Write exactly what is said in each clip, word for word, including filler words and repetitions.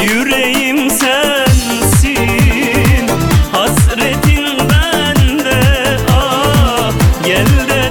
Yüreğim sensin, hasretin bende. Ah, gel de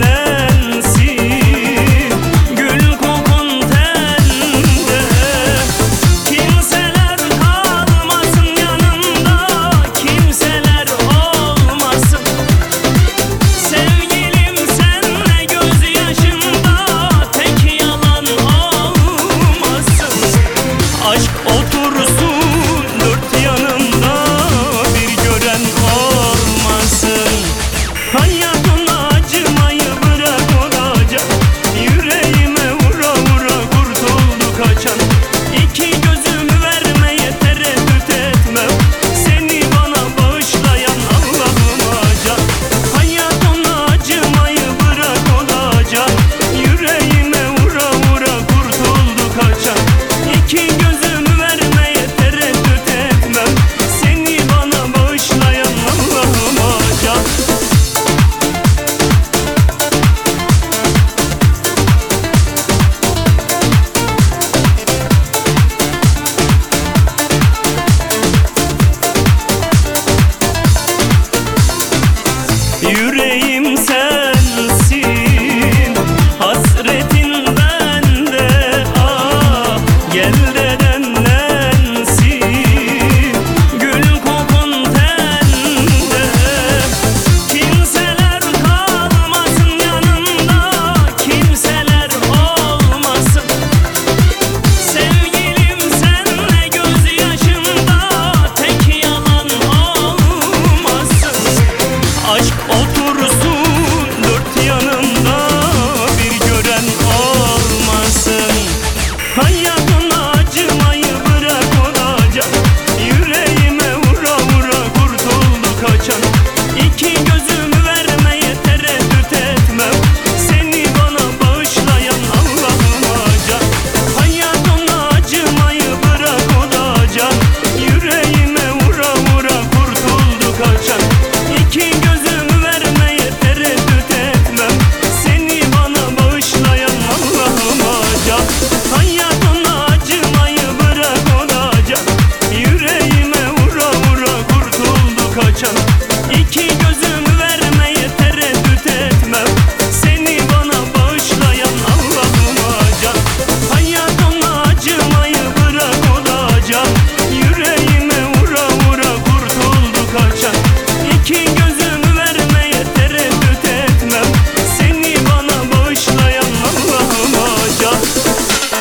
demlensin gül kokun tende. Kimseler kalmasın yanımda, kimseler olmasın. Sevgilim senle gözyaşımda, tek yalan olmasın. Aşk otursun dört yanımda, bir gören olmasın. Hayatın acımayı bırak olacak, yüreğime vura vura kurtuldu kaçan.